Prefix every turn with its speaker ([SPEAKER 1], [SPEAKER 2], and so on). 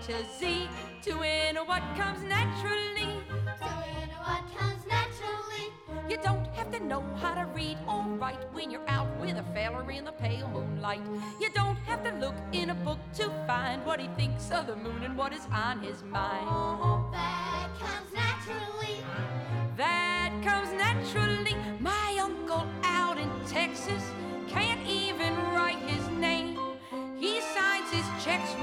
[SPEAKER 1] to Z, doing what comes naturally.
[SPEAKER 2] Doing what comes naturally.
[SPEAKER 1] You don't have to know how to read or write when you're out with a feller in the pale moonlight. You don't have to look in a book to find what he thinks of the moon and what is on his mind.
[SPEAKER 2] That comes naturally.